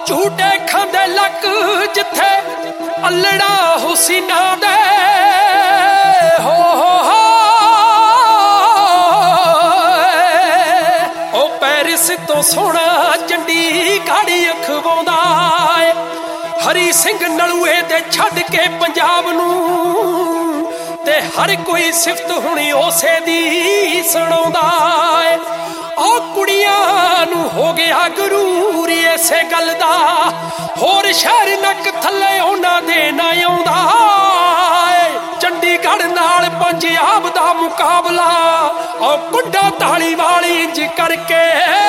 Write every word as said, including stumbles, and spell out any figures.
ਝੂਟੇ ਖਾਂਦੇ ਲੱਕ ਜਿੱਥੇ ਅਲੜਾ ਹੁਸੀਨਾ ਦੇ ਹੋ ਹੋ ਉਹ ਪੈਰਿਸ ਤੋਂ ਸੋਹਣਾ ਚੰਡੀਗੜ੍ਹ ਅਖਵਾਉਂਦਾ ਏ ਹਰੀ ਸਿੰਘ ਨਲੂਏ ਤੇ ਛੱਡ ਕੇ ਪੰਜਾਬ ਨੂੰ ਤੇ ਹਰ ਕੋਈ ਸਿਫਤ ਹੁਣੀ ਉਸੇ ਦੀ ਸੁਣਾਉਂਦਾ ਏ ਉਹ ਕੁੜੀਆਂ ਨੂੰ ਹੋ ਗਿਆ ਗਰੂਰ ਇਸੇ ਗੱਲ ਦਾ ਹੋਰ ਸ਼ਹਿਰ ਨੱਕ ਥੱਲੇ ਉਹਨਾਂ ਦੇ ਨਾ ਆਉਂਦਾ ਏ ਚੰਡੀਗੜ੍ਹ ਨਾਲ ਪੰਜਾਬ ਦਾ ਮੁਕਾਬਲਾ ਉਹ ਕੁੰਡਾ ਤਾਲੀ ਵਾਲੀ ਇੰਜ ਕਰਕੇ